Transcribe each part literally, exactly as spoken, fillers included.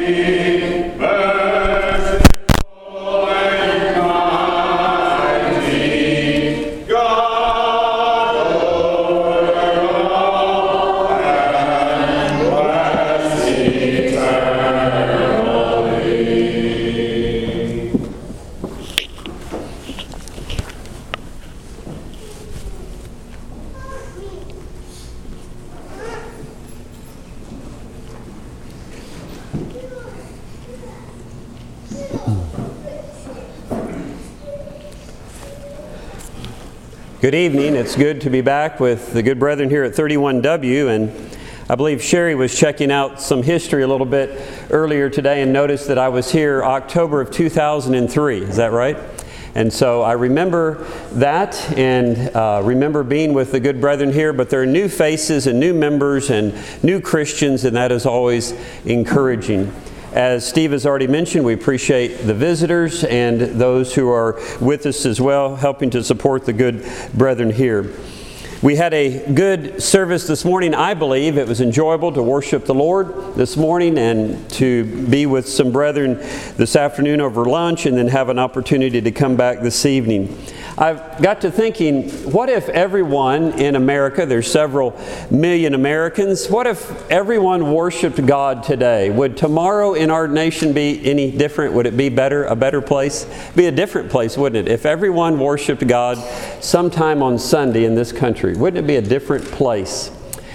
Good evening. It's good to be back with the good brethren here at thirty-one W, and I believe Sherry was checking out some history a little bit earlier today and noticed that I was here October of two thousand three. Is that right? And so I remember that and uh, remember being with the good brethren here, but there are new faces and new members and new Christians, and that is always encouraging. As Steve has already mentioned, we appreciate the visitors and those who are with us as well, helping to support the good brethren here. We had a good service this morning, I believe. It was enjoyable to worship the Lord this morning and to be with some brethren this afternoon over lunch and then have an opportunity to come back this evening. I've got to thinking, what if everyone in America, there's several million Americans, what if everyone worshiped God today? Would tomorrow in our nation be any different? Would it be better, a better place? Be a different place, wouldn't it? If everyone worshiped God sometime on Sunday in this country, wouldn't it be a different place?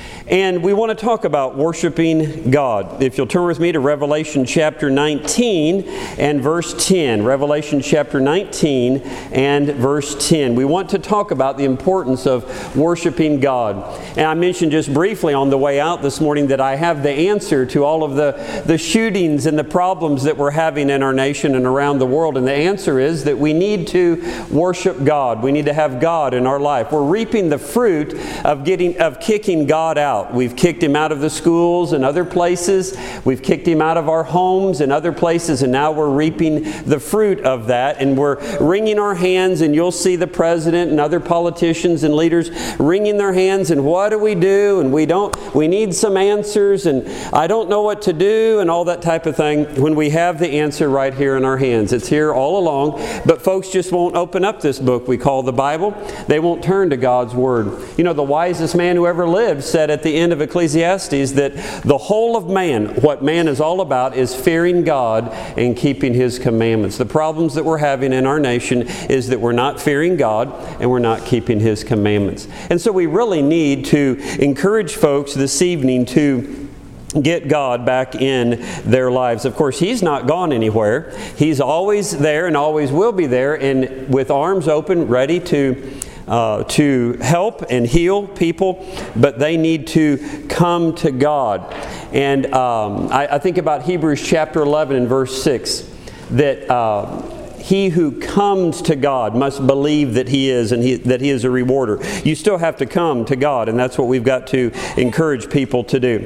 And we want to talk about worshiping God. If you'll turn with me to Revelation chapter nineteen and verse ten. Revelation chapter nineteen and verse ten. We want to talk about the importance of worshiping God. And I mentioned just briefly on the way out this morning that I have the answer to all of the, the shootings and the problems that we're having in our nation and around the world. And the answer is that we need to worship God. We need to have God in our life. We're reaping the fruit of getting of kicking God out. We've kicked Him out of the schools and other places. We've kicked Him out of our homes and other places, and now we're reaping the fruit of that. And we're wringing our hands, and you'll see the president and other politicians and leaders wringing their hands, and what do we do? And we don't, we need some answers, and I don't know what to do, and all that type of thing, when we have the answer right here in our hands. It's here all along, but folks just won't open up this book we call the Bible. They won't turn to God's Word. You know, the wisest man who ever lived said at the end of Ecclesiastes that the whole of man, what man is all about, is fearing God and keeping His commandments. The problems that we're having in our nation is that we're not fearing God and we're not keeping His commandments. And so we really need to encourage folks this evening to get God back in their lives. Of course, He's not gone anywhere. He's always there and always will be there, and with arms open, ready to Uh, to help and heal people, but they need to come to God. And um, I, I think about Hebrews chapter eleven and verse six, that uh, he who comes to God must believe that He is, and he, that He is a rewarder. You still have to come to God, and that's what we've got to encourage people to do.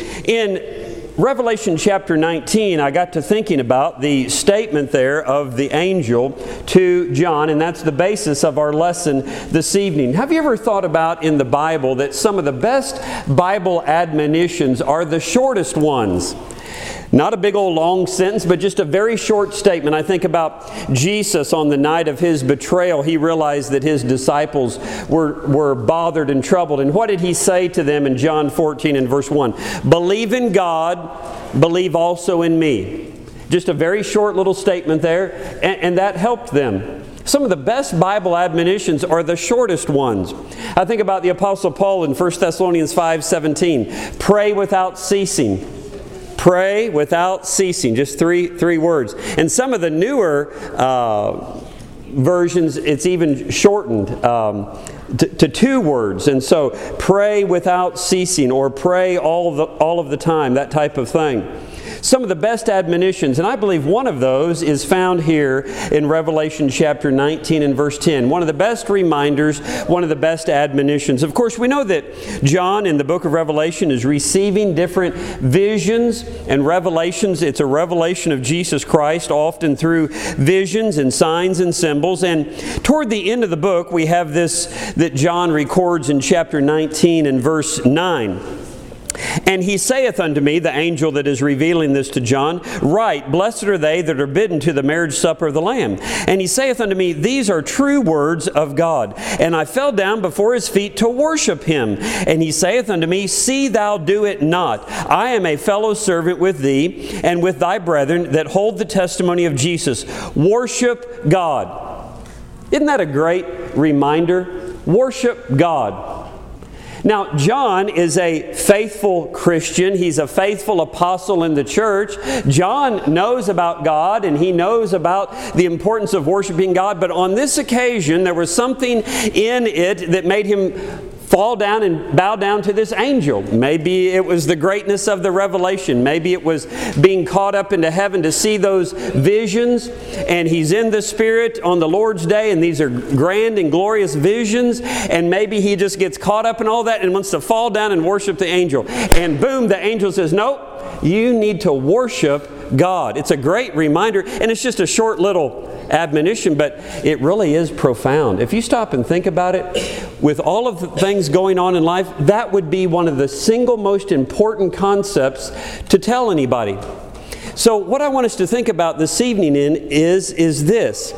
In Revelation chapter nineteen, I got to thinking about the statement there of the angel to John, and that's the basis of our lesson this evening. Have you ever thought about in the Bible that some of the best Bible admonitions are the shortest ones? Not a big old long sentence, but just a very short statement. I think about Jesus on the night of His betrayal. He realized that His disciples were, were bothered and troubled. And what did He say to them in John fourteen and verse one? Believe in God, believe also in me. Just a very short little statement there, and, and that helped them. Some of the best Bible admonitions are the shortest ones. I think about the Apostle Paul in First Thessalonians five seventeen. Pray without ceasing. Pray without ceasing. Just three three words. And some of the newer uh, versions, it's even shortened um, to, to two words. And so, pray without ceasing, or pray all the all of the time. That type of thing. Some of the best admonitions, and I believe one of those is found here in Revelation chapter nineteen and verse ten. One of the best reminders, one of the best admonitions. Of course, we know that John in the book of Revelation is receiving different visions and revelations. It's a revelation of Jesus Christ, often through visions and signs and symbols. And toward the end of the book, we have this that John records in chapter nineteen and verse nine. And he saith unto me, the angel that is revealing this to John, Write, blessed are they that are bidden to the marriage supper of the Lamb. And he saith unto me, These are true words of God. And I fell down before his feet to worship him. And he saith unto me, See thou do it not. I am a fellow servant with thee and with thy brethren that hold the testimony of Jesus. Worship God. Isn't that a great reminder? Worship God. Now, John is a faithful Christian. He's a faithful apostle in the church. John knows about God and he knows about the importance of worshiping God. But on this occasion, there was something in it that made him fall down and bow down to this angel. Maybe it was the greatness of the revelation. Maybe it was being caught up into heaven to see those visions. And he's in the Spirit on the Lord's day, and these are grand and glorious visions. And maybe he just gets caught up in all that and wants to fall down and worship the angel. And boom, the angel says, Nope, you need to worship God. It's a great reminder, and it's just a short little admonition, but it really is profound. If you stop and think about it, with all of the things going on in life, that would be one of the single most important concepts to tell anybody. So what I want us to think about this evening in is, is this.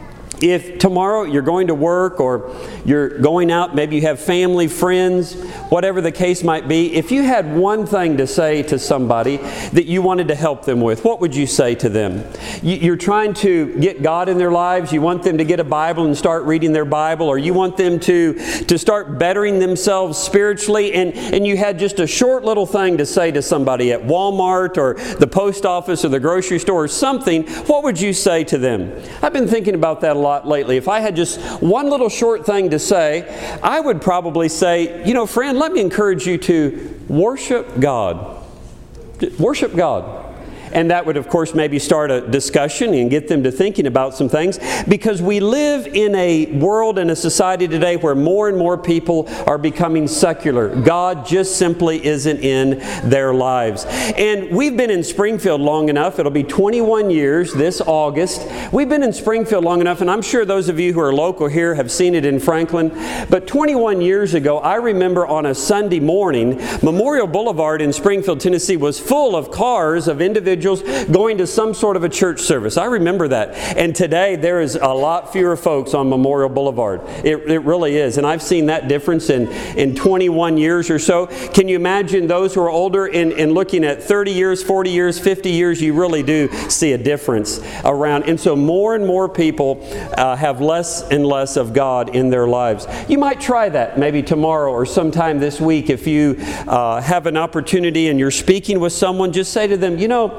If tomorrow you're going to work or you're going out, maybe you have family, friends, whatever the case might be, if you had one thing to say to somebody that you wanted to help them with, what would you say to them? You're trying to get God in their lives. You want them to get a Bible and start reading their Bible, or you want them to, to start bettering themselves spiritually, and, and you had just a short little thing to say to somebody at Walmart or the post office or the grocery store or something, what would you say to them? I've been thinking about that a lot lately. If I had just one little short thing to say, I would probably say, you know, friend, let me encourage you to worship God. Worship God. And that would, of course, maybe start a discussion and get them to thinking about some things, because we live in a world and a society today where more and more people are becoming secular. God just simply isn't in their lives. And we've been in Springfield long enough. It'll be twenty-one years this August. We've been in Springfield long enough, and I'm sure those of you who are local here have seen it in Franklin. But twenty-one years ago, I remember on a Sunday morning, Memorial Boulevard in Springfield, Tennessee was full of cars of individuals going to some sort of a church service. I remember that. And today there is a lot fewer folks on Memorial Boulevard. It, it really is. And I've seen that difference in, in twenty-one years or so. Can you imagine those who are older and, and looking at thirty years, forty years, fifty years, you really do see a difference around. And so more and more people uh, have less and less of God in their lives. You might try that maybe tomorrow or sometime this week. If you uh, have an opportunity and you're speaking with someone, just say to them, you know,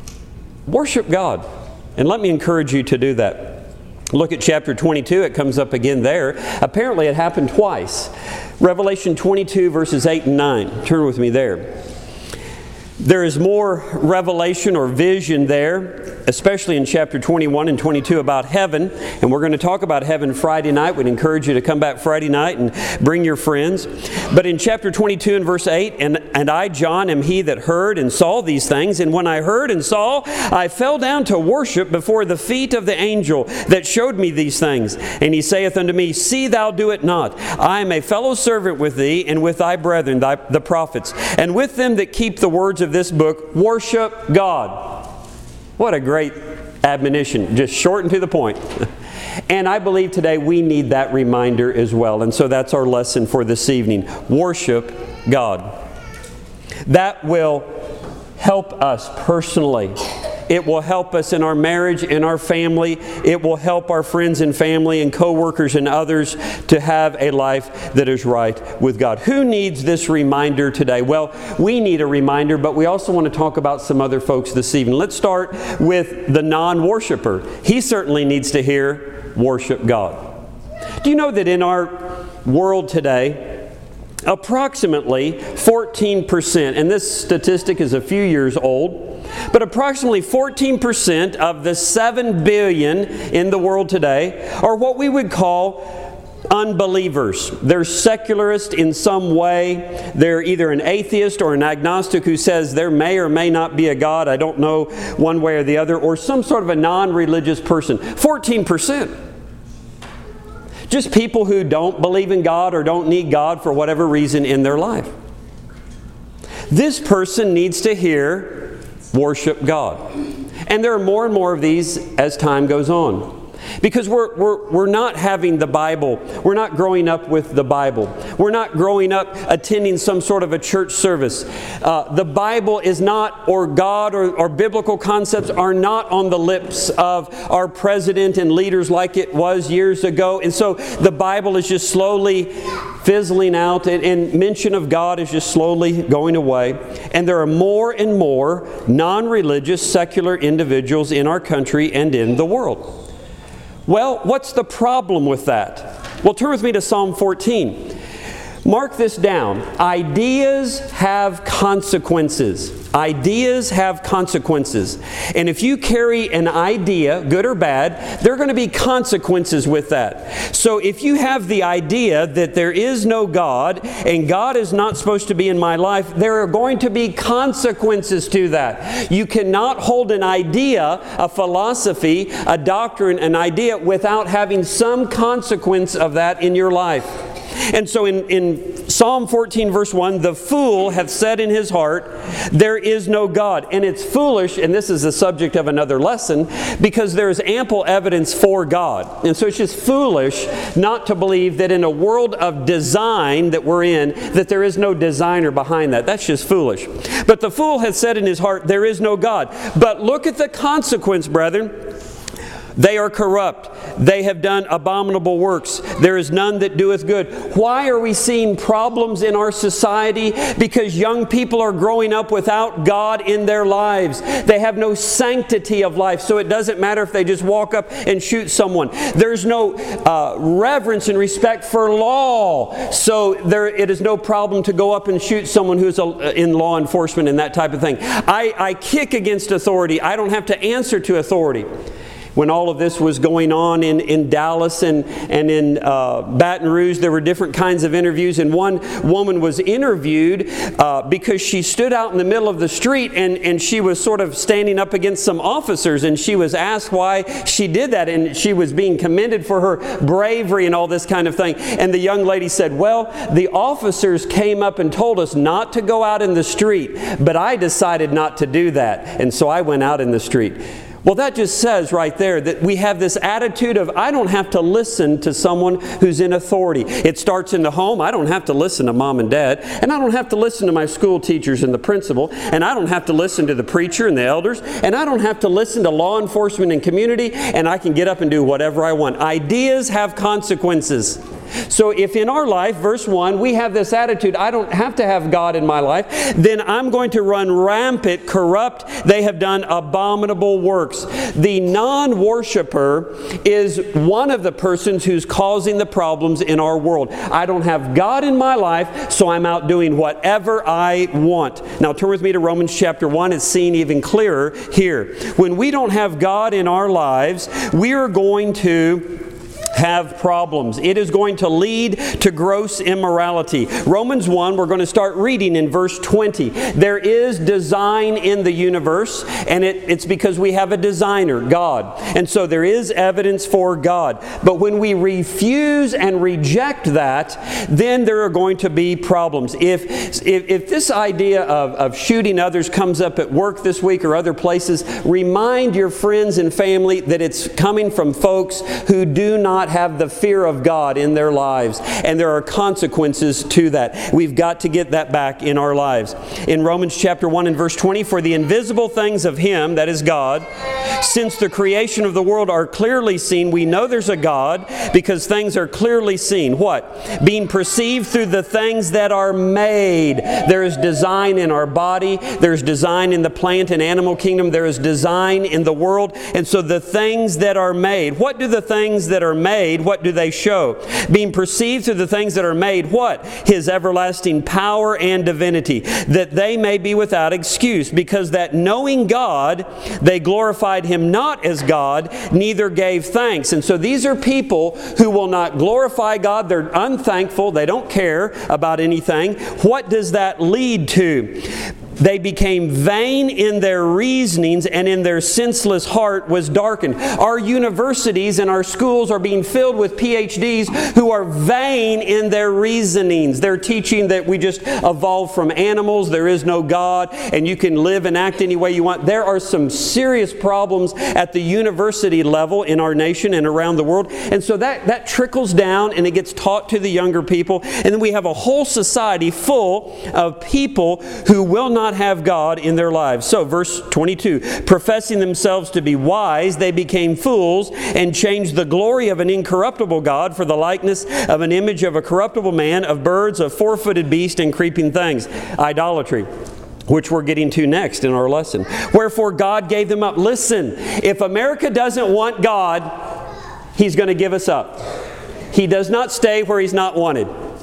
worship God. And let me encourage you to do that. Look at chapter twenty-two. It comes up again there. Apparently it happened twice. Revelation twenty-two verses eight and nine. Turn with me there. There is more revelation or vision there, especially in chapter twenty-one and twenty-two about heaven. And we're going to talk about heaven Friday night. We'd encourage you to come back Friday night and bring your friends. But in chapter twenty-two and verse eight, and, and I, John, am he that heard and saw these things. And when I heard and saw, I fell down to worship before the feet of the angel that showed me these things. And he saith unto me, See thou do it not. I am a fellow servant with thee and with thy brethren, thy, the prophets, and with them that keep the words of this book. Worship God. What a great admonition, just short and to the point. And I believe today we need that reminder as well. And so that's our lesson for this evening. Worship God. That will help us personally. It will help us in our marriage, in our family. It will help our friends and family and co-workers and others to have a life that is right with God. Who needs this reminder today? Well, we need a reminder, but we also want to talk about some other folks this evening. Let's start with the non-worshiper. He certainly needs to hear worship God. Do you know that in our world today, approximately fourteen percent, and this statistic is a few years old, but approximately fourteen percent of the seven billion in the world today are what we would call unbelievers. They're secularist in some way. They're either an atheist or an agnostic who says there may or may not be a God. I don't know one way or the other. Or some sort of a non-religious person. fourteen percent. Just people who don't believe in God or don't need God for whatever reason in their life. This person needs to hear, worship God. And there are more and more of these as time goes on. Because we're, we're, we're not having the Bible. We're not growing up with the Bible. We're not growing up attending some sort of a church service. Uh, the Bible is not, or God or, or biblical concepts are not on the lips of our president and leaders like it was years ago. And so the Bible is just slowly fizzling out, and, and mention of God is just slowly going away. And there are more and more non-religious, secular individuals in our country and in the world. Well, what's the problem with that? Well, turn with me to Psalm fourteen. Mark this down. Ideas have consequences. Ideas have consequences. And if you carry an idea, good or bad, there are going to be consequences with that. So if you have the idea that there is no God and God is not supposed to be in my life, there are going to be consequences to that. You cannot hold an idea, a philosophy, a doctrine, an idea without having some consequence of that in your life. And so in, in Psalm fourteen verse one, the fool hath said in his heart, there is no God. And it's foolish, and this is the subject of another lesson, because there is ample evidence for God. And so it's just foolish not to believe that in a world of design that we're in, that there is no designer behind that. That's just foolish. But the fool hath said in his heart, there is no God. But look at the consequence, brethren. They are corrupt. They have done abominable works. There is none that doeth good. Why are we seeing problems in our society? Because young people are growing up without God in their lives. They have no sanctity of life, so it doesn't matter if they just walk up and shoot someone. There's no uh, reverence and respect for law, so there it is no problem to go up and shoot someone who's a, in law enforcement and that type of thing. I, I kick against authority. I don't have to answer to authority. When all of this was going on in, in Dallas and, and in uh, Baton Rouge, there were different kinds of interviews. And one woman was interviewed uh, because she stood out in the middle of the street and, and she was sort of standing up against some officers. And she was asked why she did that. And she was being commended for her bravery and all this kind of thing. And the young lady said, well, the officers came up and told us not to go out in the street, but I decided not to do that. And so I went out in the street. Well, that just says right there that we have this attitude of, I don't have to listen to someone who's in authority. It starts in the home. I don't have to listen to mom and dad. And I don't have to listen to my school teachers and the principal. And I don't have to listen to the preacher and the elders. And I don't have to listen to law enforcement and community. And I can get up and do whatever I want. Ideas have consequences. So if in our life, verse one, we have this attitude, I don't have to have God in my life, then I'm going to run rampant, corrupt. They have done abominable works. The non-worshiper is one of the persons who's causing the problems in our world. I don't have God in my life, so I'm out doing whatever I want. Now turn with me to Romans chapter one. It's seen even clearer here. When we don't have God in our lives, we are going to have problems. It is going to lead to gross immorality. Romans one, we're going to start reading in verse twenty. There is design in the universe, and it, it's because we have a designer, God. And so there is evidence for God. But when we refuse and reject that, then there are going to be problems. If, if, if this idea of, of shooting others comes up at work this week or other places, remind your friends and family that it's coming from folks who do not have the fear of God in their lives. And there are consequences to that. We've got to get that back in our lives. In Romans chapter one and verse twenty, for the invisible things of Him, that is God, since the creation of the world are clearly seen, we know there's a God because things are clearly seen. What? Being perceived through the things that are made. There is design in our body. There's design in the plant and animal kingdom. There is design in the world. And so the things that are made, what do the things that are made what do they show? Being perceived through the things that are made, what? His everlasting power and divinity, that they may be without excuse, because that knowing God, they glorified Him not as God, neither gave thanks. And so these are people who will not glorify God. They're unthankful. They don't care about anything. What does that lead to? They became vain in their reasonings, and in their senseless heart was darkened. Our universities and our schools are being filled with P H Ds who are vain in their reasonings. They're teaching that we just evolved from animals, there is no God, and you can live and act any way you want. There are some serious problems at the university level in our nation and around the world. And so that, that trickles down and it gets taught to the younger people. And then we have a whole society full of people who will not have God in their lives. So verse twenty-two, professing themselves to be wise, they became fools and changed the glory of an incorruptible God for the likeness of an image of a corruptible man, of birds, of four-footed beasts, and creeping things. Idolatry, which we're getting to next in our lesson. Wherefore God gave them up. Listen, if America doesn't want God, He's going to give us up. He does not stay where He's not wanted.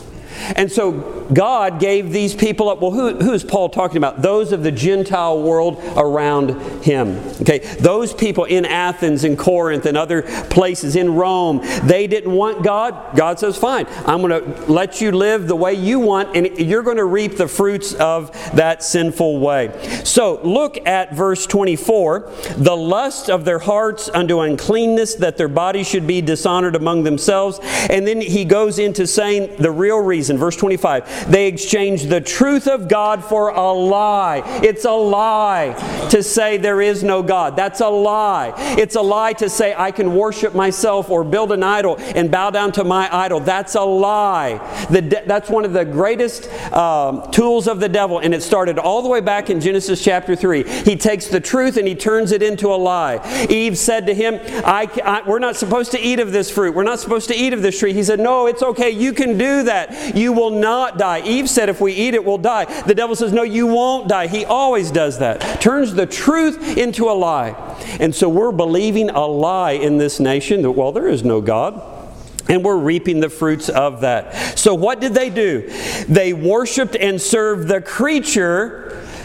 And so God gave these people up. Well, who, who is Paul talking about? Those of the Gentile world around him. Okay, those people in Athens and Corinth and other places, in Rome, they didn't want God. God says, fine, I'm going to let you live the way you want, and you're going to reap the fruits of that sinful way. So look at verse twenty-four. The lust of their hearts unto uncleanness, that their bodies should be dishonored among themselves. And then he goes into saying the real reason. Verse twenty-five, they exchanged the truth of God for a lie. It's a lie to say there is no God. That's a lie. It's a lie to say I can worship myself or build an idol and bow down to my idol. That's a lie. The de- that's one of the greatest um, tools of the devil, and it started all the way back in Genesis chapter three. He takes the truth and he turns it into a lie. Eve said to him, I, I, we're not supposed to eat of this fruit. We're not supposed to eat of this tree. He said, no, it's okay. You can do that. You will not die. Eve said, if we eat it, we'll die. The devil says, no, you won't die. He always does that. Turns the truth into a lie. And so we're believing a lie in this nation that, well, there is no God. And we're reaping the fruits of that. So what did they do? They worshiped and served the creature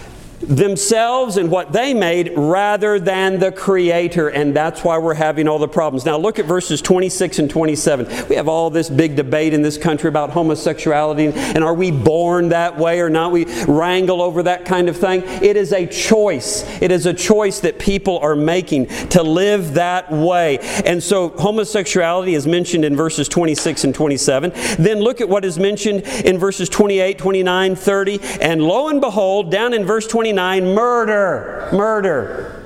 themselves and what they made rather than the Creator, and that's why we're having all the problems. Now look at verses twenty-six and twenty-seven. We have all this big debate in this country about homosexuality and are we born that way or not. We wrangle over that kind of thing. It is a choice. It is a choice that people are making to live that way. And so homosexuality is mentioned in verses twenty-six and twenty-seven. Then look at what is mentioned in verses twenty-eight, twenty-nine, thirty, and lo and behold, down in verse twenty-nine, murder, murder.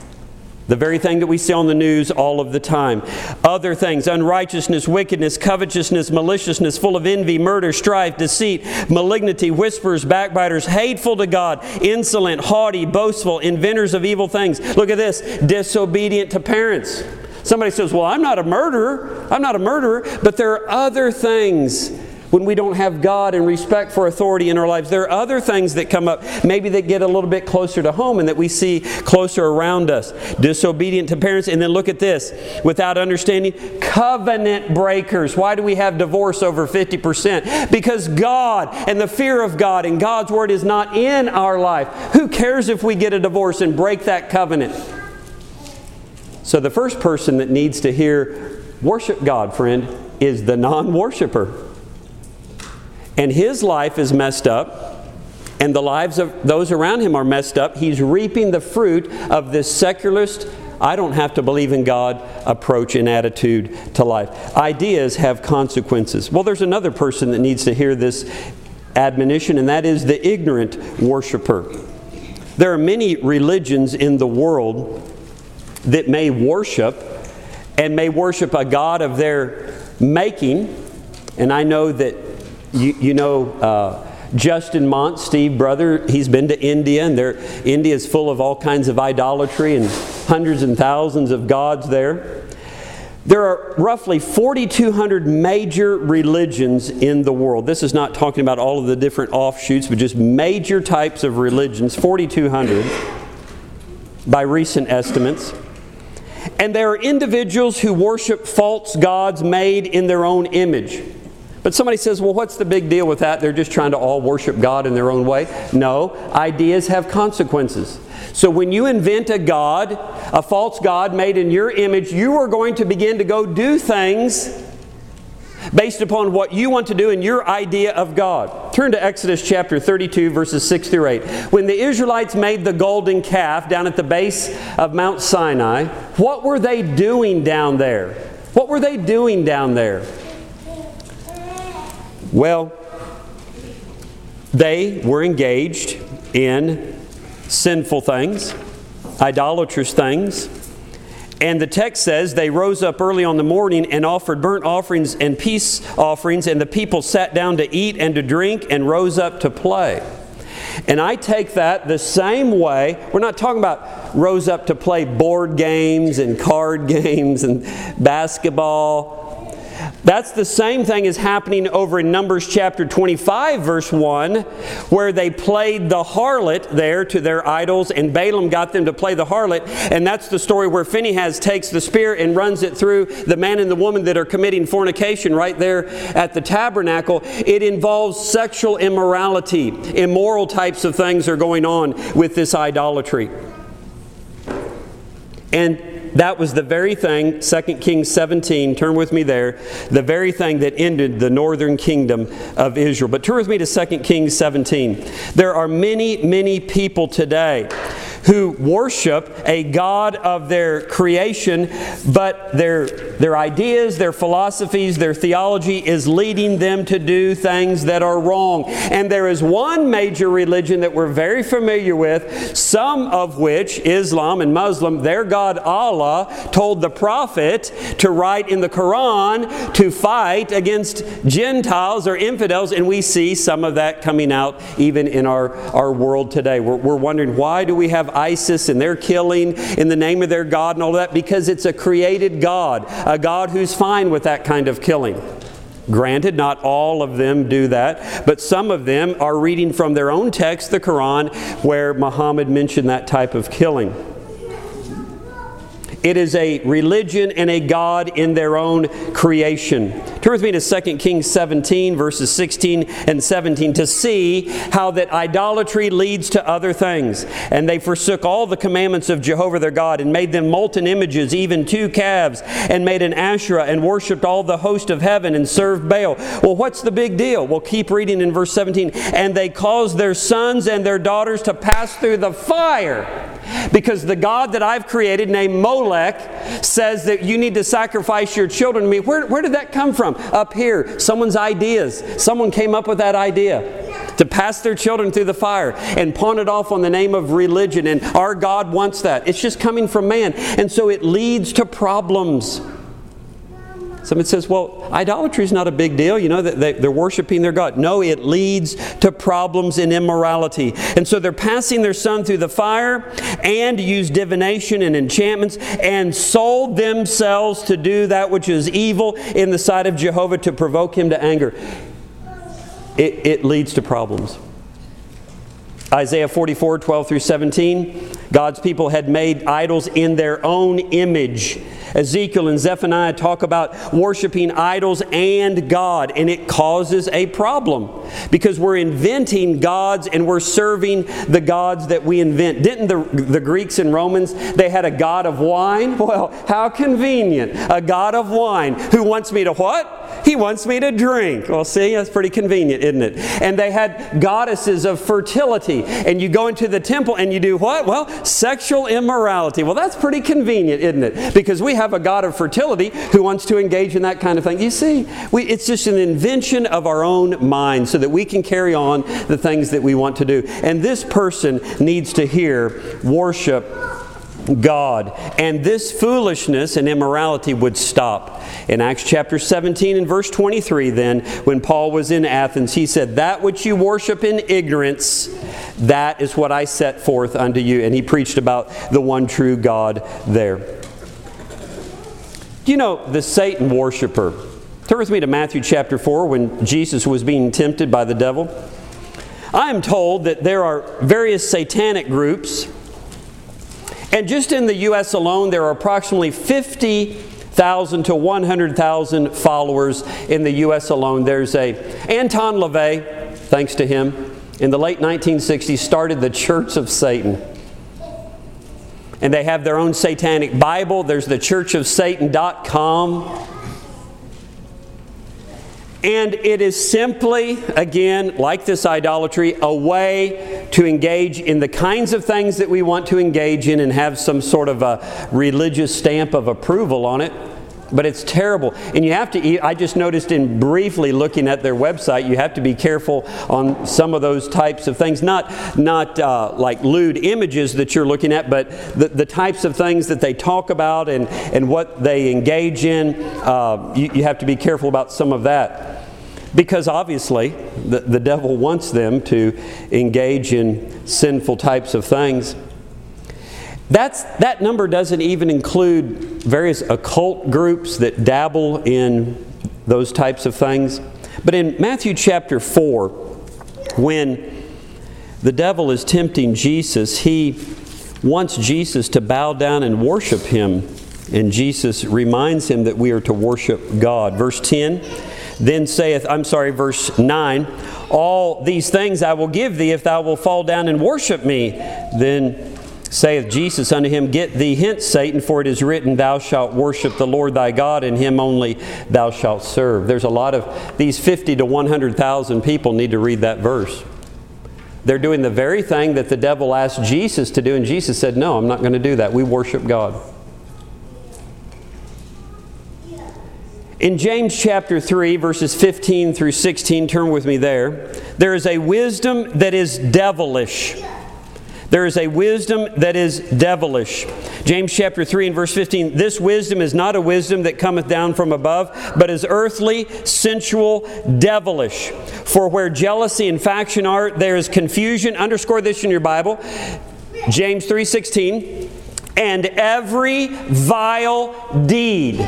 The very thing that we see on the news all of the time. Other things, unrighteousness, wickedness, covetousness, maliciousness, full of envy, murder, strife, deceit, malignity, whisperers, backbiters, hateful to God, insolent, haughty, boastful, inventors of evil things. Look at this, disobedient to parents. Somebody says, well, I'm not a murderer. I'm not a murderer. But there are other things. When we don't have God and respect for authority in our lives, there are other things that come up, maybe that get a little bit closer to home and that we see closer around us. Disobedient to parents. And then look at this. Without understanding, covenant breakers. Why do we have divorce over fifty percent? Because God and the fear of God and God's Word is not in our life. Who cares if we get a divorce and break that covenant? So the first person that needs to hear, worship God, friend, is the non-worshiper. And his life is messed up, and the lives of those around him are messed up. He's reaping the fruit of this secularist, I don't have to believe in God approach and attitude to life. Ideas have consequences. Well, there's another person that needs to hear this admonition, and that is the ignorant worshiper. There are many religions in the world that may worship and may worship a God of their making. And I know that You, you know uh, Justin Mont, Steve brother, he's been to India, and India is full of all kinds of idolatry and hundreds and thousands of gods there. There are roughly forty-two hundred major religions in the world. This is not talking about all of the different offshoots, but just major types of religions, forty-two hundred by recent estimates. And there are individuals who worship false gods made in their own image. But somebody says, well, what's the big deal with that? They're just trying to all worship God in their own way. No, ideas have consequences. So when you invent a god, a false god made in your image, you are going to begin to go do things based upon what you want to do and your idea of God. Turn to Exodus chapter thirty-two, verses six through eight. When the Israelites made the golden calf down at the base of Mount Sinai, what were they doing down there? What were they doing down there? Well, they were engaged in sinful things, idolatrous things. And the text says they rose up early on the morning and offered burnt offerings and peace offerings, and the people sat down to eat and to drink and rose up to play. And I take that the same way. We're not talking about rose up to play board games and card games and basketball. That's the same thing as happening over in Numbers chapter twenty-five, verse one, where they played the harlot there to their idols, and Balaam got them to play the harlot. And that's the story where Phinehas takes the spear and runs it through the man and the woman that are committing fornication right there at the tabernacle. It involves sexual immorality. Immoral types of things are going on with this idolatry. And that was the very thing, Second Kings seventeen, turn with me there, the very thing that ended the northern kingdom of Israel. But turn with me to Second Kings seventeen. There are many, many people today who worship a God of their creation, but their, their ideas, their philosophies, their theology is leading them to do things that are wrong. And there is one major religion that we're very familiar with, some of which, Islam and Muslim, their God Allah told the prophet to write in the Quran to fight against Gentiles or infidels, and we see some of that coming out even in our, our world today. We're, we're wondering, why do we have ISIS and they're killing in the name of their God and all that? Because it's a created God, a God who's fine with that kind of killing. Granted, not all of them do that, but some of them are reading from their own text, the Quran, where Muhammad mentioned that type of killing. It is a religion and a God in their own creation. Turn with me to Second Kings seventeen, verses sixteen and seventeen, to see how that idolatry leads to other things. And they forsook all the commandments of Jehovah their God, and made them molten images, even two calves, and made an Asherah, and worshipped all the host of heaven, and served Baal. Well, what's the big deal? Well, keep reading in verse seventeen. And they caused their sons and their daughters to pass through the fire, because the God that I've created, named Molech, says that you need to sacrifice your children to me. Where, where did that come from? Up here. Someone's ideas. Someone came up with that idea to pass their children through the fire and pawn it off on the name of religion. And our God wants that. It's just coming from man. And so it leads to problems. Someone says, well, idolatry is not a big deal. You know, that they're worshiping their God. No, it leads to problems and immorality. And so they're passing their son through the fire and use divination and enchantments and sold themselves to do that which is evil in the sight of Jehovah to provoke Him to anger. It, it leads to problems. Isaiah forty-four, twelve through seventeen, God's people had made idols in their own image. Ezekiel and Zephaniah talk about worshiping idols and God, and it causes a problem because we're inventing gods and we're serving the gods that we invent. Didn't the, the Greeks and Romans, they had a god of wine? Well, how convenient. A god of wine who wants me to what? He wants me to drink. Well, see, that's pretty convenient, isn't it? And they had goddesses of fertility, and you go into the temple and you do what? Well, sexual immorality. Well, that's pretty convenient, isn't it? Because we have a God of fertility who wants to engage in that kind of thing. You see, we, it's just an invention of our own mind so that we can carry on the things that we want to do. And this person needs to hear worship God. And this foolishness and immorality would stop. In Acts chapter seventeen and verse twenty-three then, when Paul was in Athens, he said, that which you worship in ignorance, that is what I set forth unto you. And he preached about the one true God there. Do you know the Satan worshiper? Turn with me to Matthew chapter four when Jesus was being tempted by the devil. I am told that there are various satanic groups. And just in the U S alone, there are approximately fifty thousand to one hundred thousand followers in the U S alone. There's a Anton LaVey, thanks to him, in the late nineteen sixties, started the Church of Satan. And they have their own satanic Bible. There's the church of satan dot com. And it is simply, again, like this idolatry, a way to engage in the kinds of things that we want to engage in and have some sort of a religious stamp of approval on it. But it's terrible. And you have to, I just noticed in briefly looking at their website, you have to be careful on some of those types of things. Not, not uh, like lewd images that you're looking at, but the, the types of things that they talk about and, and what they engage in. Uh, you, you have to be careful about some of that. Because obviously, the, the devil wants them to engage in sinful types of things. That's, that number doesn't even include various occult groups that dabble in those types of things. But in Matthew chapter four, when the devil is tempting Jesus, he wants Jesus to bow down and worship him. And Jesus reminds him that we are to worship God. Verse ten, then saith, I'm sorry, verse nine, all these things I will give thee if thou wilt fall down and worship me. Then saith Jesus unto him, get thee hence, Satan, for it is written, thou shalt worship the Lord thy God, and him only thou shalt serve. There's a lot of, these fifty to one hundred thousand people need to read that verse. They're doing the very thing that the devil asked Jesus to do, and Jesus said, no, I'm not going to do that. We worship God. In James chapter three, verses fifteen through sixteen, turn with me there. There is a wisdom that is devilish. There is a wisdom that is devilish. James chapter three and verse fifteen, this wisdom is not a wisdom that cometh down from above, but is earthly, sensual, devilish. For where jealousy and faction are, there is confusion. Underscore this in your Bible. James three sixteen, and every vile deed.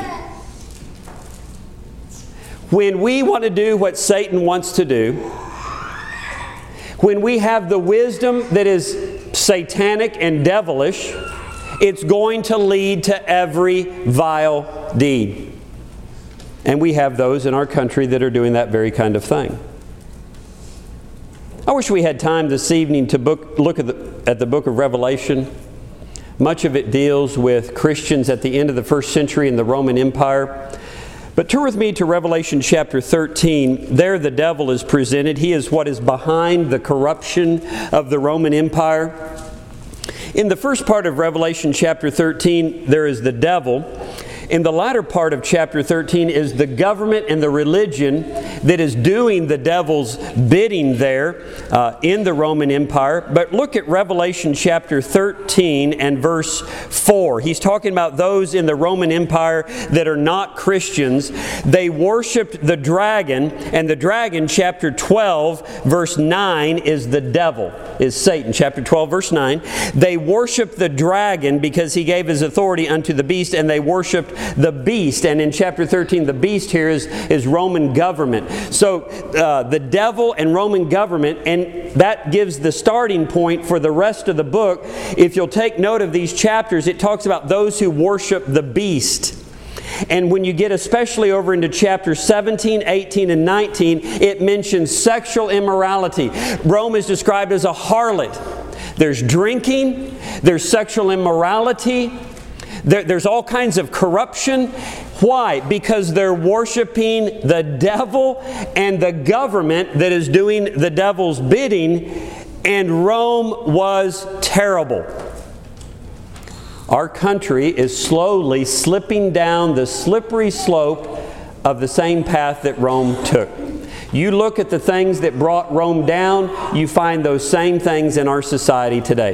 When we want to do what Satan wants to do, when we have the wisdom that is satanic and devilish, it's going to lead to every vile deed. And we have those in our country that are doing that very kind of thing. I wish we had time this evening to book, look at the, at the book of Revelation. Much of it deals with Christians at the end of the first century in the Roman Empire. But turn with me to Revelation chapter thirteen. There the devil is presented. He is what is behind the corruption of the Roman Empire. In the first part of Revelation chapter thirteen, there is the devil. In the latter part of chapter thirteen is the government and the religion that is doing the devil's bidding there uh, in the Roman Empire. But look at Revelation chapter thirteen and verse four. He's talking about those in the Roman Empire that are not Christians. They worshiped the dragon, and the dragon, chapter twelve, verse nine, is the devil, is Satan. Chapter twelve, verse nine. They worshiped the dragon because he gave his authority unto the beast, and they worshiped the beast. And in chapter thirteen, the beast here is, is Roman government. So uh, the devil and Roman government, and that gives the starting point for the rest of the book. If you'll take note of these chapters, it talks about those who worship the beast. And when you get especially over into chapter seventeen, eighteen, and nineteen, it mentions sexual immorality. Rome is described as a harlot. There's drinking, there's sexual immorality, There, there's all kinds of corruption. Why? Because they're worshiping the devil and the government that is doing the devil's bidding, and Rome was terrible. Our country is slowly slipping down the slippery slope of the same path that Rome took. You look at the things that brought Rome down, you find those same things in our society today.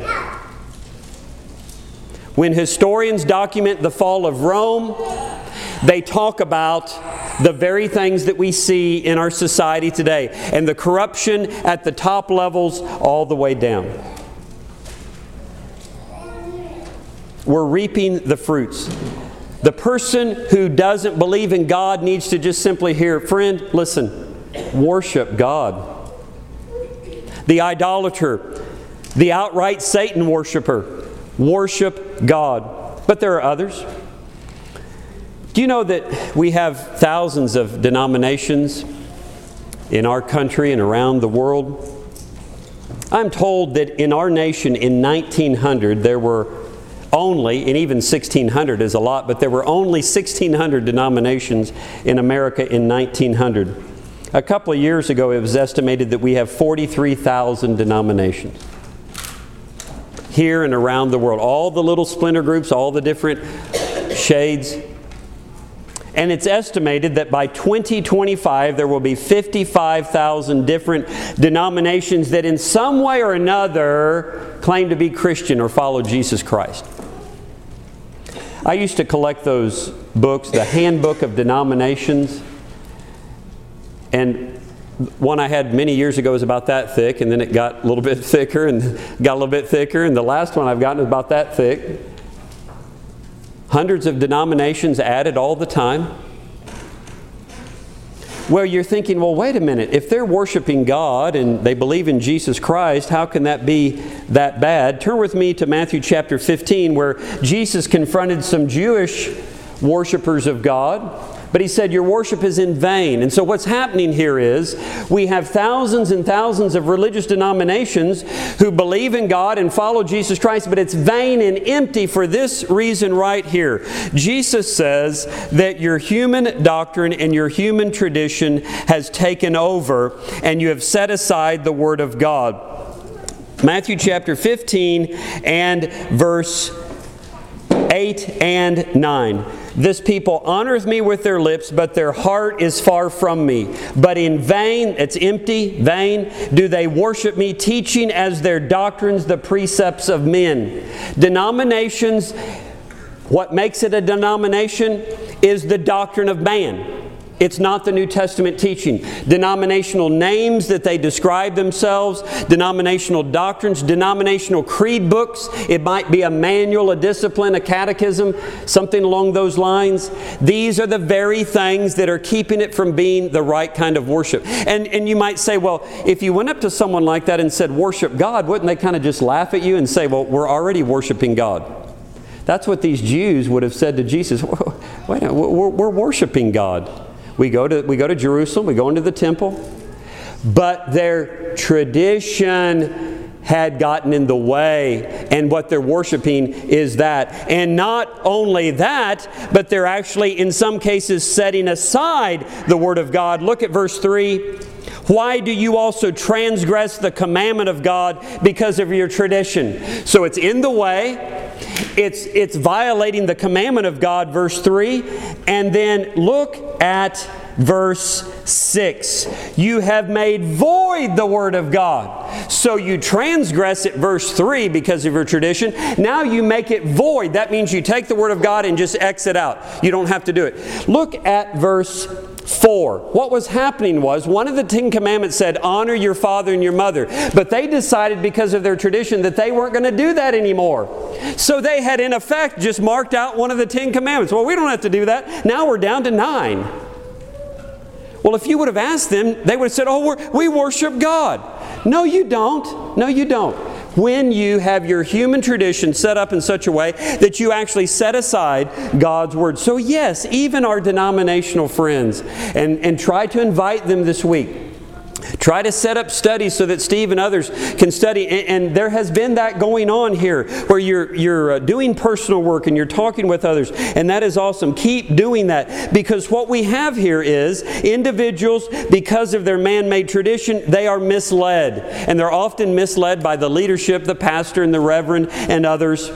When historians document the fall of Rome, they talk about the very things that we see in our society today, and the corruption at the top levels all the way down. We're reaping the fruits. The person who doesn't believe in God needs to just simply hear, friend, listen, worship God. The idolater, the outright Satan worshiper, worship God. But there are others. Do you know that we have thousands of denominations in our country and around the world? I'm told that in our nation in nineteen hundred there were only, and even sixteen hundred is a lot, but there were only sixteen hundred denominations in America in nineteen hundred. A couple of years ago, it was estimated that we have forty-three thousand denominations here and around the world. All the little splinter groups, all the different shades. And it's estimated that by twenty twenty-five, there will be fifty-five thousand different denominations that in some way or another claim to be Christian or follow Jesus Christ. I used to collect those books, the Handbook of Denominations. And one I had many years ago was about that thick, and then it got a little bit thicker and got a little bit thicker, and the last one I've gotten is about that thick. Hundreds of denominations added all the time. Well, you're thinking, well, wait a minute. If they're worshiping God and they believe in Jesus Christ, how can that be that bad? Turn with me to Matthew chapter fifteen, where Jesus confronted some Jewish worshipers of God. But He said, your worship is in vain. And so what's happening here is we have thousands and thousands of religious denominations who believe in God and follow Jesus Christ, but it's vain and empty for this reason right here. Jesus says that your human doctrine and your human tradition has taken over, and you have set aside the Word of God. Matthew chapter fifteen and verse eight and nine. This people honoreth me with their lips, but their heart is far from me. But in vain, it's empty, vain, do they worship me, teaching as their doctrines the precepts of men. Denominations, what makes it a denomination is the doctrine of man. It's not the New Testament teaching. Denominational names that they describe themselves, denominational doctrines, denominational creed books. It might be a manual, a discipline, a catechism, something along those lines. These are the very things that are keeping it from being the right kind of worship. And, and you might say, well, if you went up to someone like that and said, worship God, wouldn't they kind of just laugh at you and say, well, we're already worshiping God? That's what these Jews would have said to Jesus. Wait a minute, we're, we're worshiping God. We go to we go to Jerusalem, we go into the temple, but their tradition had gotten in the way, and what they're worshiping is that. And not only that, but they're actually in some cases setting aside the Word of God. Look at verse three. Why do you also transgress the commandment of God because of your tradition? So it's in the way. It's, it's violating the commandment of God, verse three. And then look at verse six. You have made void the Word of God. So you transgress it, verse three, because of your tradition. Now you make it void. That means you take the Word of God and just exit out. You don't have to do it. Look at verse four. What was happening was, one of the Ten Commandments said, honor your father and your mother. But they decided because of their tradition that they weren't going to do that anymore. So they had in effect just marked out one of the Ten Commandments. Well, we don't have to do that. Now we're down to nine. Well, if you would have asked them, they would have said, oh, we're, we worship God. No, you don't. No, you don't. When you have your human tradition set up in such a way that you actually set aside God's Word. So yes, even our denominational friends, and, and try to invite them this week. Try to set up studies so that Steve and others can study. And, and there has been that going on here where you're, you're uh, doing personal work and you're talking with others. And that is awesome. Keep doing that. Because what we have here is individuals, because of their man-made tradition, they are misled. And they're often misled by the leadership, the pastor and the reverend and others.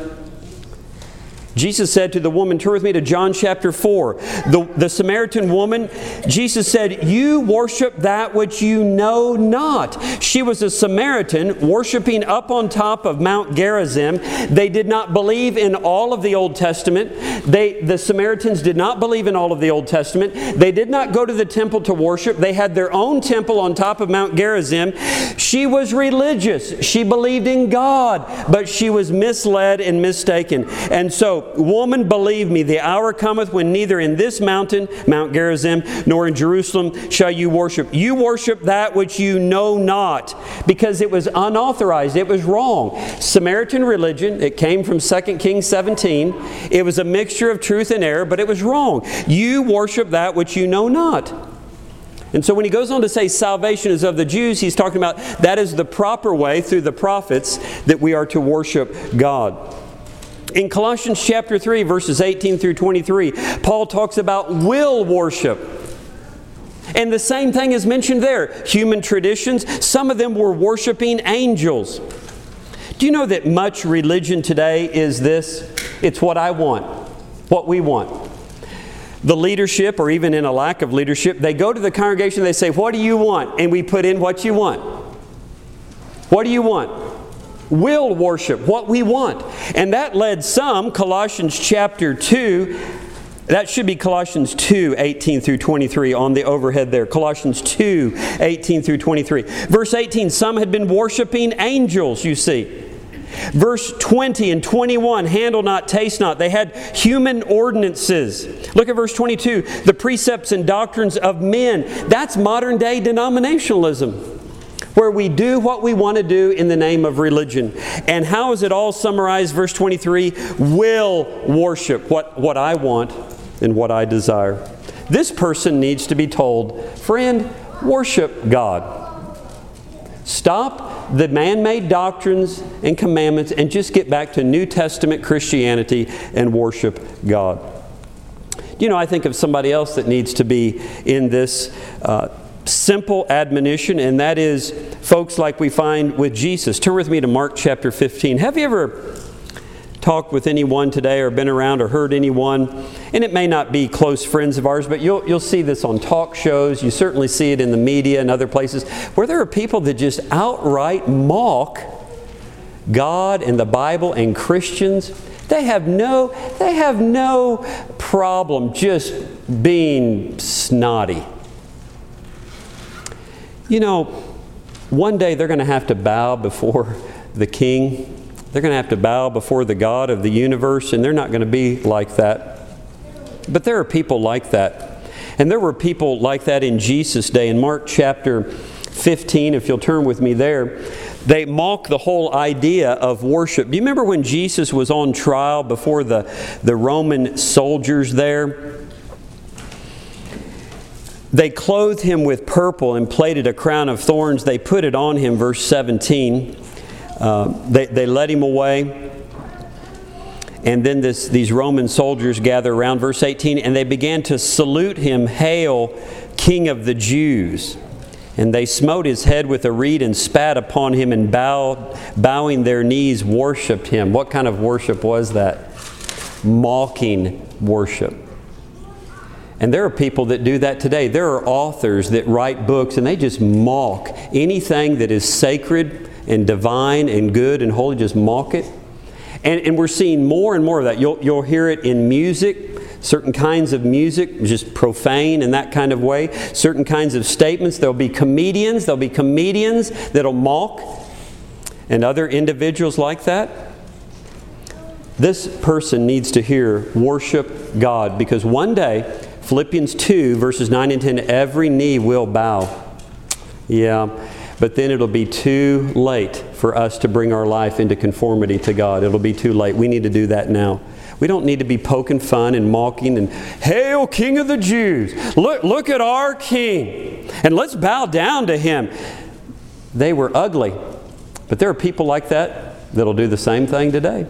Jesus said to the woman, turn with me to John chapter four. The, the Samaritan woman, Jesus said, you worship that which you know not. She was a Samaritan worshiping up on top of Mount Gerizim. They did not believe in all of the Old Testament. They, the Samaritans did not believe in all of the Old Testament. They did not go to the temple to worship. They had their own temple on top of Mount Gerizim. She was religious. She believed in God, but she was misled and mistaken. And so, woman, believe me, the hour cometh when neither in this mountain, Mount Gerizim, nor in Jerusalem shall you worship. You worship that which you know not, because it was unauthorized. It was wrong. Samaritan religion, it came from Second Kings seventeen. It was a mixture of truth and error, but it was wrong. You worship that which you know not. And so when he goes on to say salvation is of the Jews, he's talking about that is the proper way through the prophets that we are to worship God. In Colossians chapter three, verses eighteen through twenty-three, Paul talks about will worship. And the same thing is mentioned there. Human traditions, some of them were worshiping angels. Do you know that much religion today is this? It's what I want, what we want. The leadership, or even in a lack of leadership, they go to the congregation, they say, what do you want? And we put in what you want. What do you want? We'll worship what we want. And that led some, Colossians chapter two, that should be Colossians two, eighteen through twenty-three on the overhead there. Colossians two, eighteen through twenty-three. Verse eighteen, some had been worshiping angels, you see. Verse twenty and twenty-one, handle not, taste not. They had human ordinances. Look at verse twenty-two, the precepts and doctrines of men. That's modern day denominationalism, where we do what we want to do in the name of religion. And how is it all summarized? Verse twenty-three, will worship what, what I want and what I desire. This person needs to be told, friend, worship God. Stop the man-made doctrines and commandments and just get back to New Testament Christianity and worship God. You know, I think of somebody else that needs to be in this uh, simple admonition, and that is folks like we find with Jesus. Turn with me to Mark chapter fifteen. Have you ever talked with anyone today or been around or heard anyone, and it may not be close friends of ours, but you'll, you'll see this on talk shows, you certainly see it in the media and other places, where there are people that just outright mock God and the Bible and Christians. They have no, they have no problem just being snotty. You know, one day they're going to have to bow before the King. They're going to have to bow before the God of the universe, and they're not going to be like that. But there are people like that. And there were people like that in Jesus' day. In Mark chapter fifteen, if you'll turn with me there, they mock the whole idea of worship. Do you remember when Jesus was on trial before the, the Roman soldiers there? They clothed him with purple and plaited a crown of thorns. They put it on him, verse seventeen. Uh, they, they led him away. And then this, these Roman soldiers gather around, verse eighteen, and they began to salute him, "Hail, King of the Jews." And they smote his head with a reed and spat upon him, and bowed, bowing their knees, worshipped him. What kind of worship was that? Mocking worship. And there are people that do that today. There are authors that write books and they just mock anything that is sacred and divine and good and holy, just mock it. And, and we're seeing more and more of that. You'll, you'll hear it in music, certain kinds of music, just profane in that kind of way. Certain kinds of statements. There'll be comedians, there'll be comedians that'll mock, and other individuals like that. This person needs to hear worship God, because one day, Philippians two, verses nine and ten, every knee will bow. Yeah, but then it'll be too late for us to bring our life into conformity to God. It'll be too late. We need to do that now. We don't need to be poking fun and mocking and, "Hail, King of the Jews! Look, look at our King! And let's bow down to Him." They were ugly. But there are people like that that'll do the same thing today.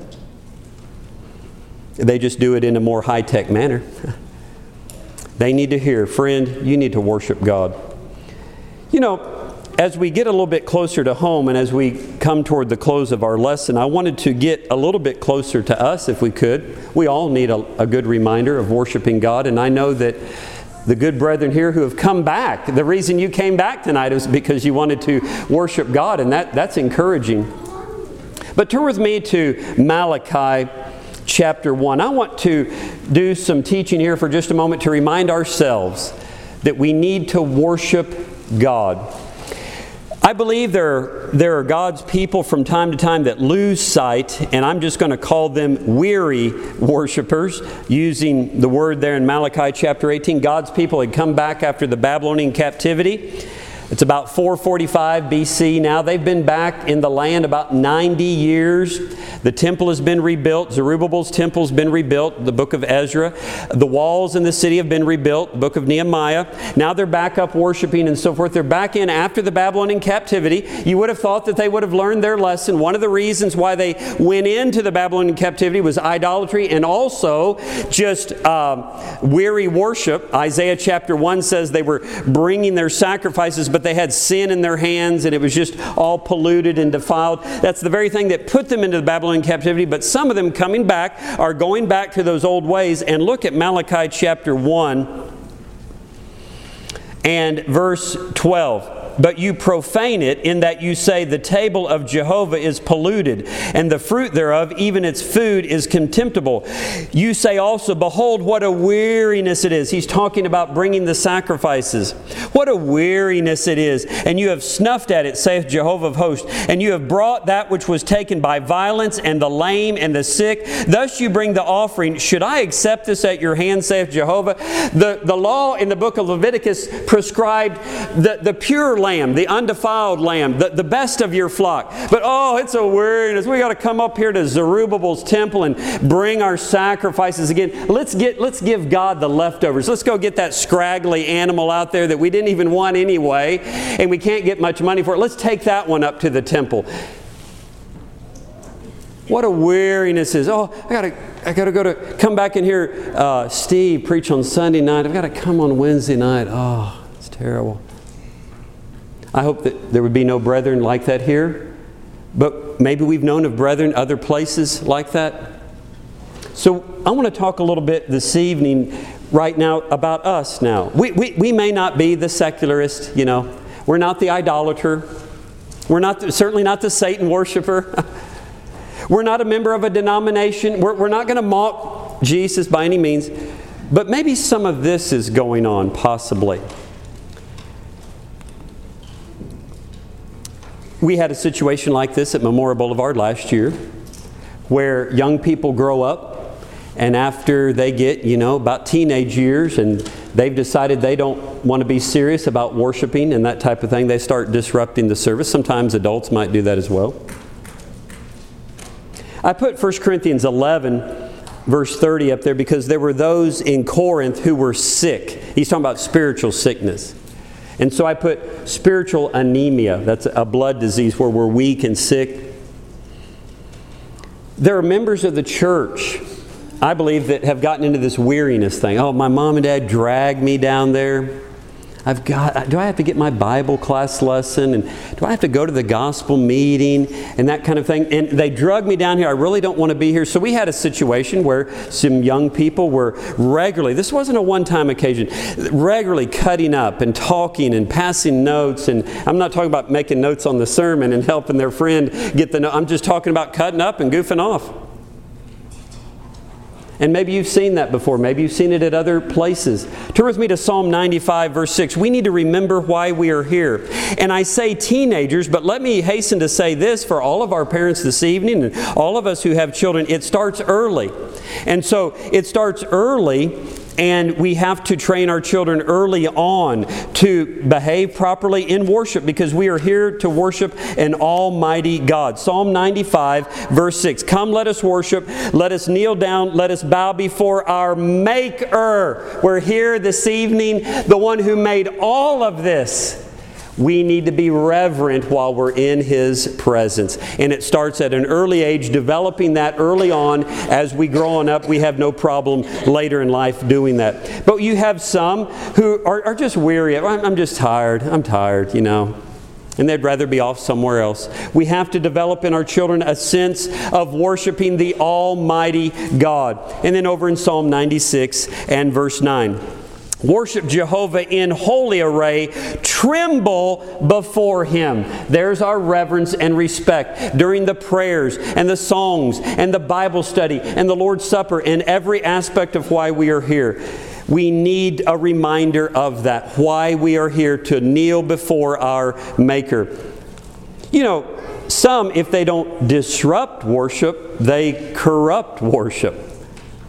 They just do it in a more high-tech manner. They need to hear, friend, you need to worship God. You know, as we get a little bit closer to home and as we come toward the close of our lesson, I wanted to get a little bit closer to us if we could. We all need a, a good reminder of worshiping God, and I know that the good brethren here who have come back, the reason you came back tonight is because you wanted to worship God, and that, that's encouraging. But turn with me to Malachi chapter one. I want to do some teaching here for just a moment to remind ourselves that we need to worship God. I believe there, there are God's people from time to time that lose sight, and I'm just going to call them weary worshipers, using the word there in Malachi chapter eighteen. God's people had come back after the Babylonian captivity. It's about four forty-five B C now. They've been back in the land about ninety years. The temple has been rebuilt. Zerubbabel's temple has been rebuilt, the book of Ezra. The walls in the city have been rebuilt, the book of Nehemiah. Now they're back up worshiping and so forth. They're back in after the Babylonian captivity. You would have thought that they would have learned their lesson. One of the reasons why they went into the Babylonian captivity was idolatry and also just um, weary worship. Isaiah chapter one says they were bringing their sacrifices, but they had sin in their hands and it was just all polluted and defiled. That's the very thing that put them into the Babylonian captivity. But some of them coming back are going back to those old ways. And look at Malachi chapter one and verse twelve. But you profane it in that you say the table of Jehovah is polluted, and the fruit thereof, even its food, is contemptible. You say also, behold, what a weariness it is. He's talking about bringing the sacrifices. What a weariness it is. And you have snuffed at it, saith Jehovah of hosts. And you have brought that which was taken by violence, and the lame, and the sick. Thus you bring the offering. Should I accept this at your hand, saith Jehovah? The, the law in the book of Leviticus prescribed the, the pure lamb, the undefiled lamb, the, the best of your flock. But oh, it's a weariness. We got to come up here to Zerubbabel's temple and bring our sacrifices again. Let's get, let's give God the leftovers. Let's go get that scraggly animal out there that we didn't even want anyway, and we can't get much money for it. Let's take that one up to the temple. What a weariness is. Oh, I got to, I got to go to come back and hear uh, Steve preach on Sunday night. I've got to come on Wednesday night. Oh, it's terrible. I hope that there would be no brethren like that here. But maybe we've known of brethren other places like that. So I want to talk a little bit this evening, right now, about us now. We, we, we may not be the secularist, you know. We're not the idolater. We're not the, certainly not the Satan worshiper. We're not a member of a denomination. We're, we're not going to mock Jesus by any means. But maybe some of this is going on, possibly. We had a situation like this at Memorial Boulevard last year where young people grow up and after they get, you know, about teenage years and they've decided they don't want to be serious about worshiping and that type of thing, they start disrupting the service. Sometimes adults might do that as well. I put First Corinthians eleven verse thirty up there because there were those in Corinth who were sick. He's talking about spiritual sickness. And so I put spiritual anemia. That's a blood disease where we're weak and sick. There are members of the church, I believe, that have gotten into this weariness thing. Oh, my mom and dad dragged me down there. I've got, do I have to get my Bible class lesson? And do I have to go to the gospel meeting? And that kind of thing. And they drug me down here. I really don't want to be here. So we had a situation where some young people were regularly, this wasn't a one-time occasion, regularly cutting up and talking and passing notes. And I'm not talking about making notes on the sermon and helping their friend get the note. I'm just talking about cutting up and goofing off. And maybe you've seen that before. Maybe you've seen it at other places. Turn with me to Psalm ninety-five, verse six. We need to remember why we are here. And I say teenagers, but let me hasten to say this for all of our parents this evening and all of us who have children. It starts early. And so it starts early, and we have to train our children early on to behave properly in worship because we are here to worship an almighty God. Psalm ninety-five, verse six. Come, let us worship. Let us kneel down. Let us bow before our Maker. We're here this evening, the one who made all of this. We need to be reverent while we're in His presence. And it starts at an early age, developing that early on. As we grow on up, we have no problem later in life doing that. But you have some who are, are just weary. I'm, I'm just tired. I'm tired, you know. And they'd rather be off somewhere else. We have to develop in our children a sense of worshiping the Almighty God. And then over in Psalm ninety-six and verse nine. Worship Jehovah in holy array. Tremble before Him. There's our reverence and respect during the prayers and the songs and the Bible study and the Lord's Supper and every aspect of why we are here. We need a reminder of that, why we are here, to kneel before our Maker. You know, some, if they don't disrupt worship, they corrupt worship.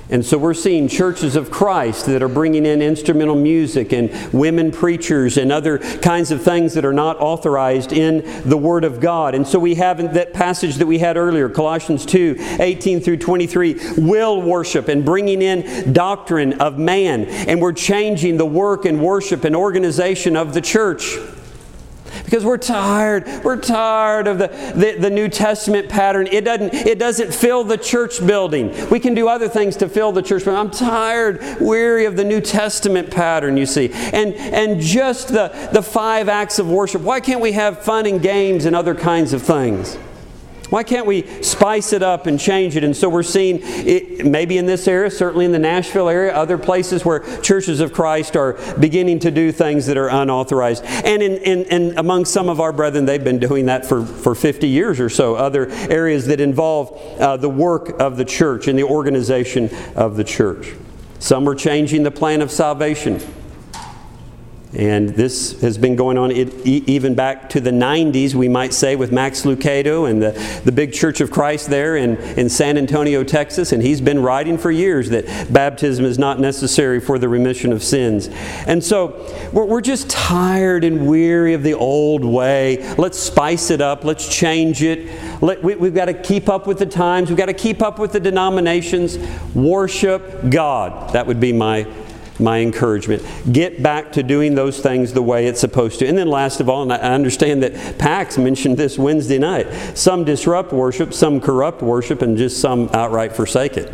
And so we're seeing churches of Christ that are bringing in instrumental music and women preachers and other kinds of things that are not authorized in the Word of God. And so we have in that passage that we had earlier, Colossians two, eighteen through twenty-three, will worship and bringing in doctrine of man. And we're changing the work and worship and organization of the church. Because we're tired. We're tired of the, the, the New Testament pattern. It doesn't, it doesn't fill the church building. We can do other things to fill the church building. I'm tired, weary of the New Testament pattern, you see. And, and just the, the five acts of worship. Why can't we have fun and games and other kinds of things? Why can't we spice it up and change it? And so we're seeing, it, maybe in this area, certainly in the Nashville area, other places where churches of Christ are beginning to do things that are unauthorized. And in, in, in among some of our brethren, they've been doing that for, for fifty years or so. Other areas that involve uh, the work of the church and the organization of the church. Some are changing the plan of salvation. And this has been going on even back to the nineties, we might say, with Max Lucado and the, the big Church of Christ there in, in San Antonio, Texas. And he's been writing for years that baptism is not necessary for the remission of sins. And so we're, we're just tired and weary of the old way. Let's spice it up. Let's change it. Let, we, we've got to keep up with the times. We've got to keep up with the denominations. Worship God. That would be my My encouragement. Get back to doing those things the way it's supposed to. And then last of all, and I understand that Pax mentioned this Wednesday night, some disrupt worship, some corrupt worship, and just some outright forsake it.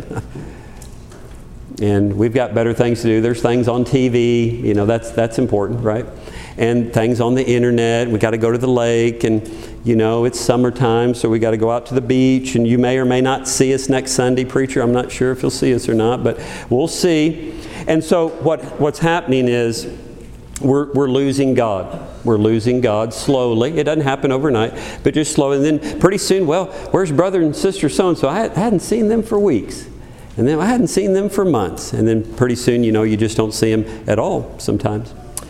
And we've got better things to do. There's things on T V, you know, that's that's important, right? And things on the internet. We got to go to the lake, and you know, it's summertime, so we got to go out to the beach, and you may or may not see us next Sunday, preacher. I'm not sure if you'll see us or not, but we'll see. And so what, what's happening is we're, we're losing God. We're losing God slowly. It doesn't happen overnight, but just slowly. And then pretty soon, well, where's brother and sister so-and-so? I hadn't seen them for weeks. And then I hadn't seen them for months. And then pretty soon, you know, you just don't see them at all sometimes.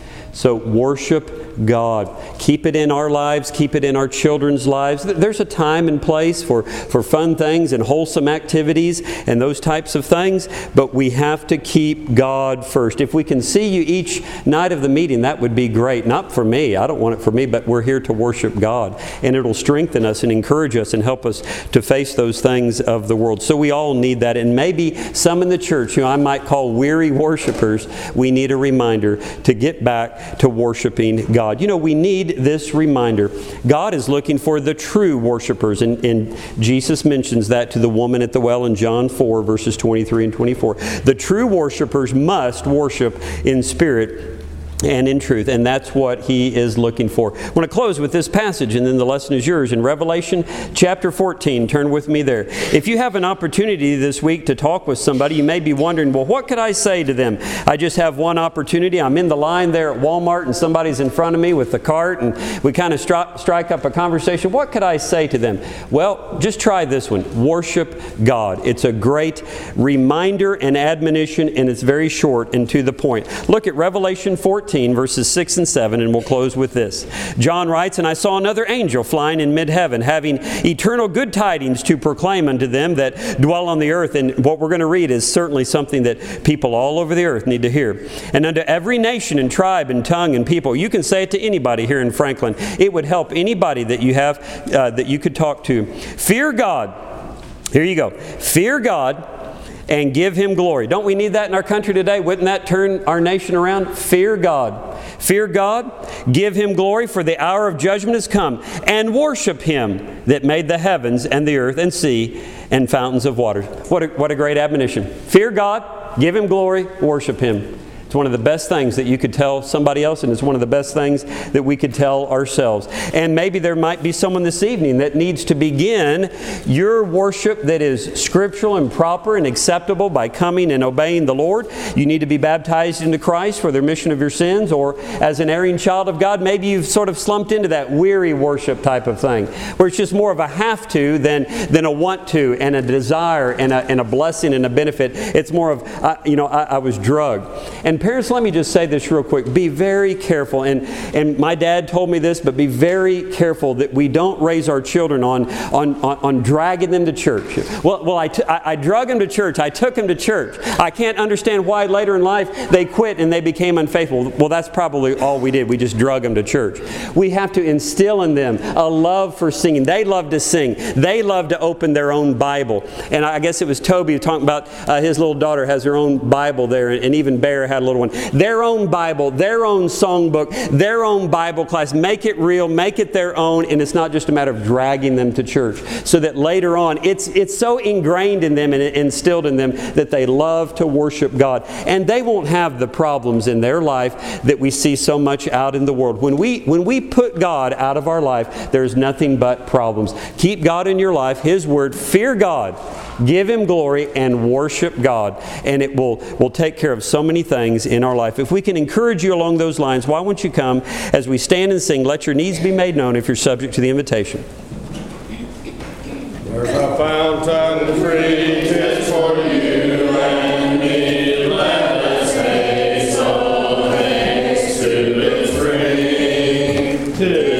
So worship God. Keep it in our lives. Keep it in our children's lives. There's a time and place for, for fun things and wholesome activities and those types of things, but we have to keep God first. If we can see you each night of the meeting, that would be great. Not for me. I don't want it for me, but we're here to worship God. And it'll strengthen us and encourage us and help us to face those things of the world. So we all need that. And maybe some in the church who I might call weary worshipers, we need a reminder to get back to worshiping God. You know, we need this reminder. God is looking for the true worshipers, and, and Jesus mentions that to the woman at the well in John four, verses twenty-three and twenty-four. The true worshipers must worship in spirit and in truth, and that's what He is looking for. I want to close with this passage, and then the lesson is yours. In Revelation chapter fourteen, turn with me there. If you have an opportunity this week to talk with somebody, you may be wondering, well, what could I say to them? I just have one opportunity. I'm in the line there at Walmart, and somebody's in front of me with the cart, and we kind of stri- strike up a conversation. What could I say to them? Well, just try this one. Worship God. It's a great reminder and admonition, and it's very short and to the point. Look at Revelation fourteen, verses six and seven, and we'll close with this. John writes, "And I saw another angel flying in mid-heaven, having eternal good tidings to proclaim unto them that dwell on the earth." And what we're going to read is certainly something that people all over the earth need to hear. "And unto every nation and tribe and tongue and people." You can say it to anybody here in Franklin. It would help anybody that you have, uh, that you could talk to. "Fear God." Here you go. "Fear God and give Him glory." Don't we need that in our country today? Wouldn't that turn our nation around? Fear God. Fear God, give Him glory, for the hour of judgment has come, and worship Him that made the heavens and the earth and sea and fountains of water. What a, what a great admonition. Fear God, give Him glory, worship Him. It's one of the best things that you could tell somebody else, and it's one of the best things that we could tell ourselves. And maybe there might be someone this evening that needs to begin your worship that is scriptural and proper and acceptable by coming and obeying the Lord. You need to be baptized into Christ for the remission of your sins, or as an erring child of God, maybe you've sort of slumped into that weary worship type of thing, where it's just more of a have to than, than a want to, and a desire and a, and a blessing and a benefit. It's more of, uh, you know, I, I was drugged. And parents, let me just say this real quick. Be very careful. And, and my dad told me this, but be very careful that we don't raise our children on, on, on, on dragging them to church. Well, well I, t- I, I drug them to church. I took them to church. I can't understand why later in life they quit and they became unfaithful. Well, that's probably all we did. We just drug them to church. We have to instill in them a love for singing. They love to sing. They love to open their own Bible. And I guess it was Toby talking about uh, his little daughter has her own Bible there, and even Bear had a little one. Their own Bible, their own songbook, their own Bible class. Make it real, make it their own, and it's not just a matter of dragging them to church. So that later on, it's it's so ingrained in them and instilled in them that they love to worship God. And they won't have the problems in their life that we see so much out in the world. When we when we put God out of our life, there's nothing but problems. Keep God in your life, His Word, fear God, give Him glory, and worship God. And it will, will take care of so many things in our life. If we can encourage you along those lines, why won't you come as we stand and sing, Let Your Needs Be Made Known, if you're subject to the invitation. There's a fountain free, 'tis for you and me. Let us haste, oh haste to the spring.